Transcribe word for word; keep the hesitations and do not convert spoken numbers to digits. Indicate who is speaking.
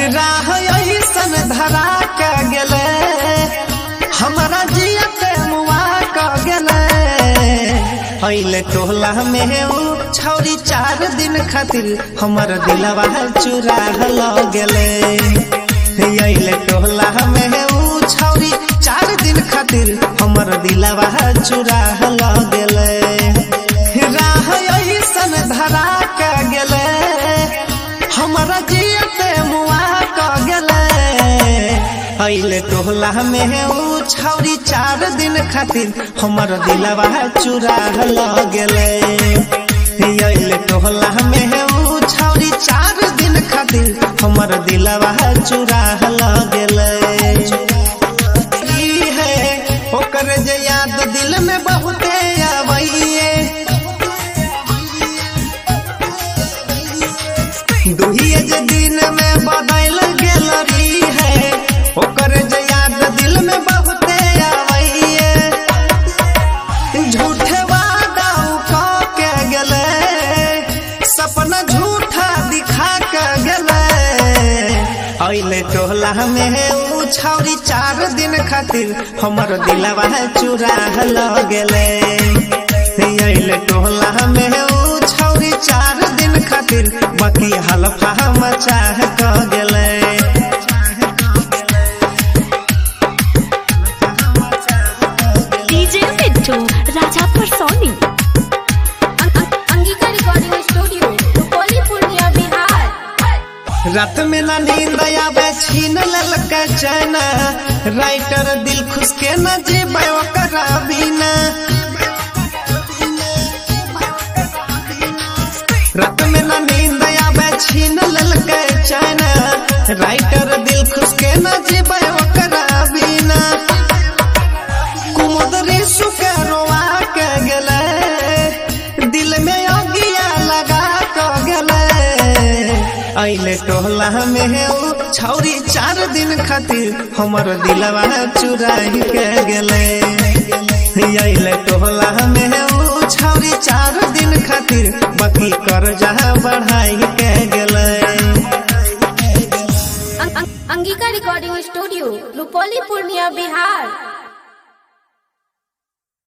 Speaker 1: राह ऐसन धरा के गेले हमारा जिया के मुआ के गेले अइले टोला में ऊ छौरी चार दिन खातिर हमर दिलवा चुरा ल गेले अइले टोला में ऊ छौरी चार दिन खातिर हमर दिलवा चुरा ल गेले राह ऐसन धरा के गेले हमारा जिया के मुआ के गेले अइले टोला में ऊ छौरी चार दिन खातिर हमर दिलवा चुरा ल गेले अइले टोला में ऊ छौरी चार दिन खातिर हमर दिलवा चुरा ल गेले ई है ओकर जे याद दिल में बहुते आवइए दुहिए जे दिन में बदल गेल रही है ओकर जे याद दिल में बहुते आवइए झूठे वादा क के गेले सपना झूठा दिखा के गेले अइले टोला में ऊ छौरी चार दिन खातिर हमर दिलवा चुरा ल गेले अइले टोला में ऊ छौरी चार दिन खातिर बाकी हलफा मचा के गेले
Speaker 2: DJ Bittu Raja Parsoni Angika recording studio Rupauli Purnia Bihar.
Speaker 1: रात में ना नींद आवे छीन ललक चैन राइटर दिल खुश के न जेबे ओकरा बिना रात में ना नींद आवे छीन ललक चैन राइटर दिल खुश के न जेबे ओकरा बिना कुमुदरी सुकरवा के गेले दिल में अगिया लगा के गेले अइले टोला में ऊ छौरी चार दिन खातिर हमर दिलवा चुराई के गेले अइले टोला में ऊ छौरी चार दिन खातिर बाकी कर्जा बढ़ाई के गेले।
Speaker 2: Angika recording studio Rupauli Purnia Bihar.